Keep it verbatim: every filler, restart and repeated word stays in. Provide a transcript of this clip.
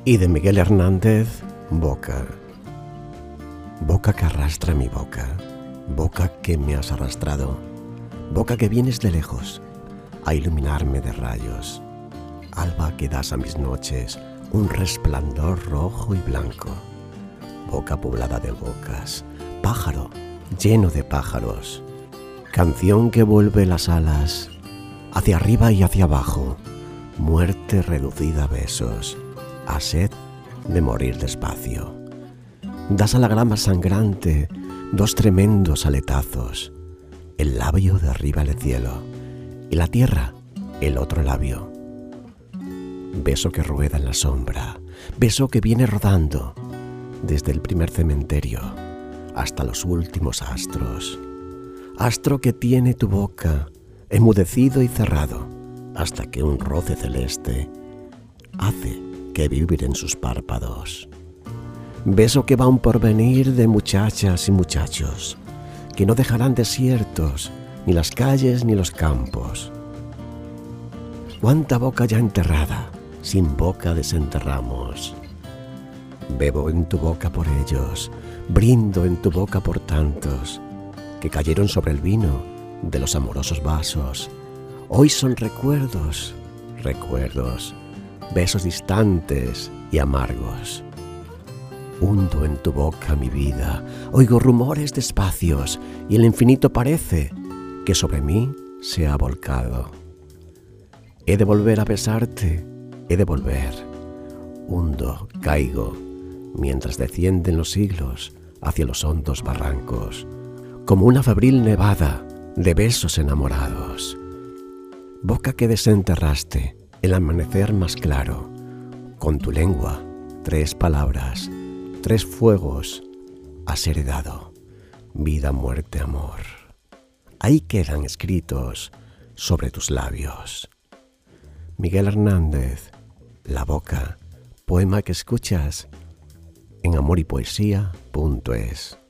Y de Miguel Hernández, Boca. Boca que arrastra mi boca, boca que me has arrastrado, boca que vienes de lejos a iluminarme de rayos, alba que das a mis noches un resplandor rojo y blanco, boca poblada de bocas, pájaro lleno de pájaros, canción que vuelve las alas hacia arriba y hacia abajo, muerte reducida a besos, a sed de morir despacio. Das a la grama sangrante dos tremendos aletazos, el labio derriba el cielo y la tierra el otro labio. Beso que rueda en la sombra, beso que viene rodando desde el primer cementerio hasta los últimos astros. Astro que tiene tu boca enmudecido y cerrado hasta que un roce celeste hace que vibren sus párpados. Beso que va un porvenir de muchachas y muchachos que no dejarán desiertos ni las calles ni los campos. Cuánta boca ya enterrada, sin boca desenterramos. Bebo en tu boca por ellos, brindo en tu boca por tantos que cayeron sobre el vino de los amorosos vasos. Hoy son recuerdos, recuerdos, besos distantes y amargos. Hundo en tu boca mi vida, oigo rumores de espacios y el infinito parece que sobre mí se ha volcado. He de volver a besarte, he de volver. Hundo, caigo, mientras descienden los siglos hacia los hondos barrancos, como una febril nevada de besos enamorados. Boca que desenterraste el amanecer más claro, con tu lengua, tres palabras, tres fuegos has heredado, vida, muerte, amor. Ahí quedan escritos sobre tus labios. Miguel Hernández, La Boca, poema que escuchas en amor y poesía punto es.